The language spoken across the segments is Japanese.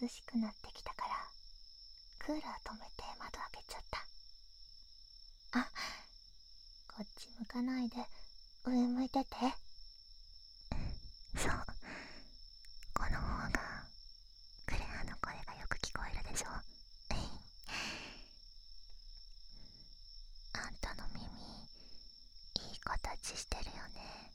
涼しくなってきたからクーラー止めて窓開けちゃった。あ、こっち向かないで上向いてて。そう、この方がクレアの声がよく聞こえるでしょ。あんたの耳いい形してるよね。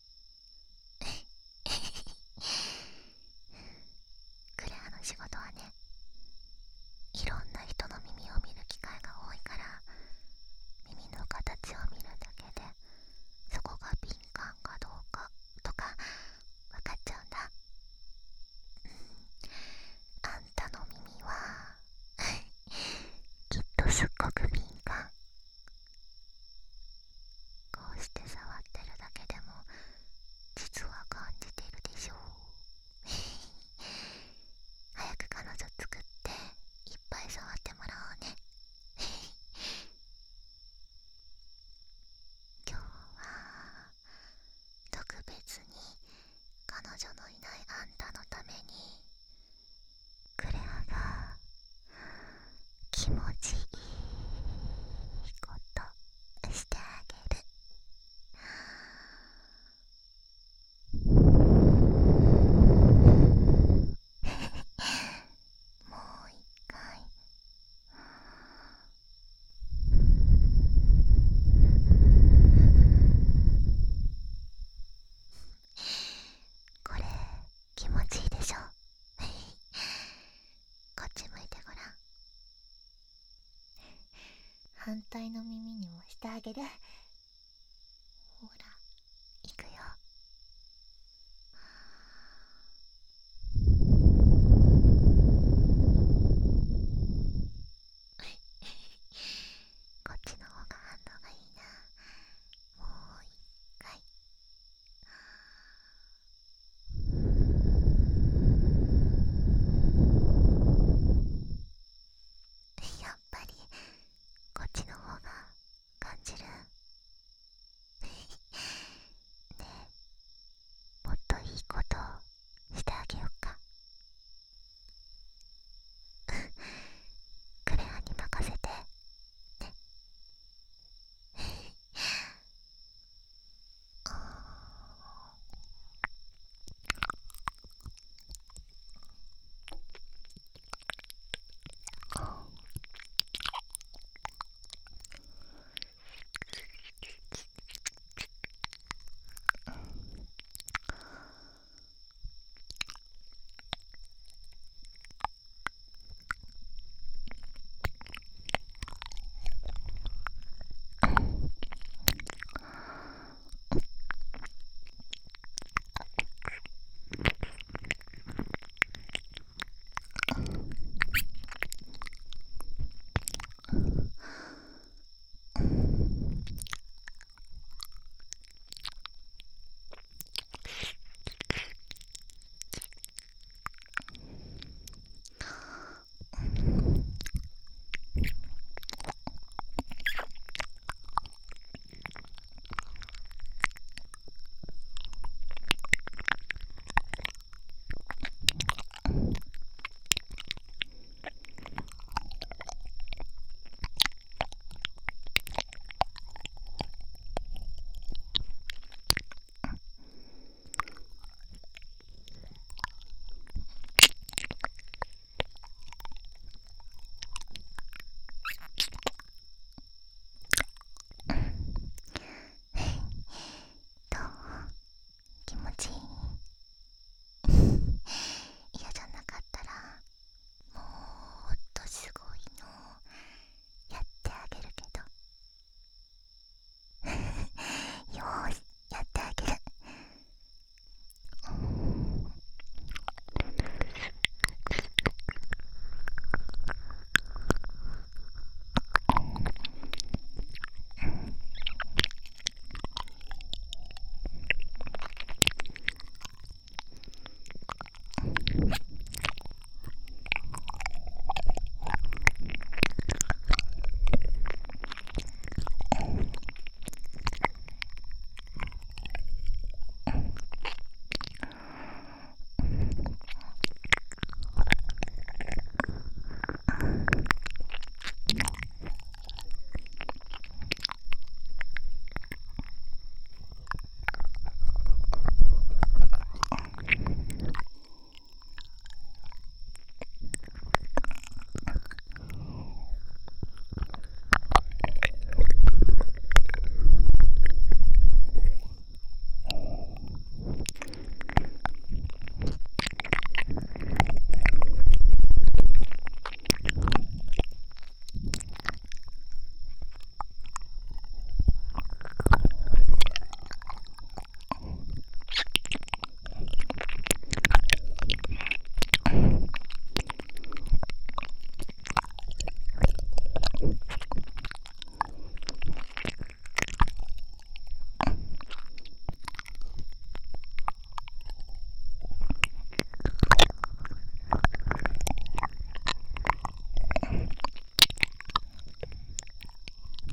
クレアの仕事はね、いろんな人の耳を見る機会が多いから、耳の形を見るだけでそこが敏感かどうかとか分かっちゃうんだ。あんたの耳はきっとすっごく敏感。こうして触ってるだけでも実は感じてるでしょう。早く彼女作っていっぱい触ってもらおうね。今日は特別に彼女のいないあんたのためにクレアが気持ちいいことしてあげる。もう一回。これ気持ちいいでしょ。こっち向いてごらん。反対の耳にもしてあげる。ほら、いくよ。こっちの方が反応がいいな。もう一回。やっぱりこっちの方が感じる。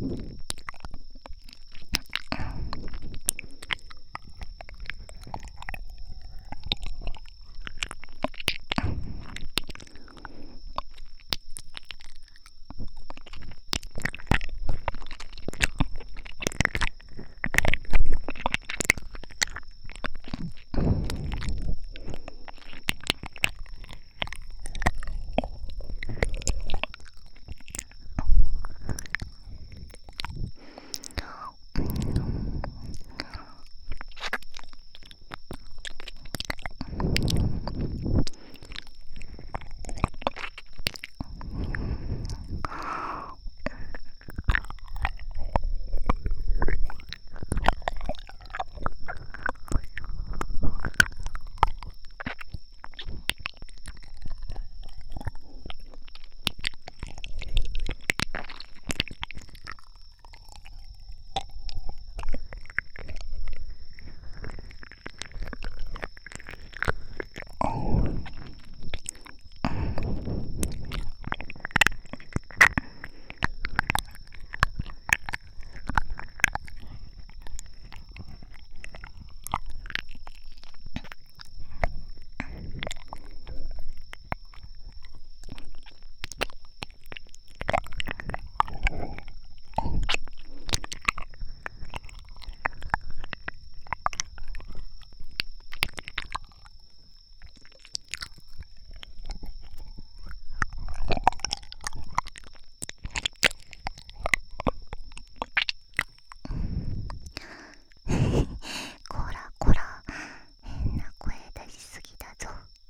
こらこら、変な声出しすぎだぞ。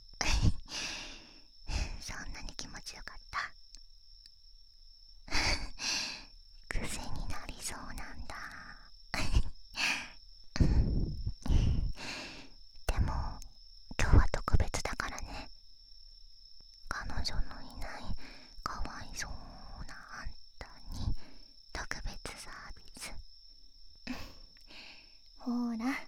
そんなに気持ちよかった。癖になりそうなんだ。でも今日は特別だからね。彼女のいないかわいそうなあんたに特別サービス。ほら、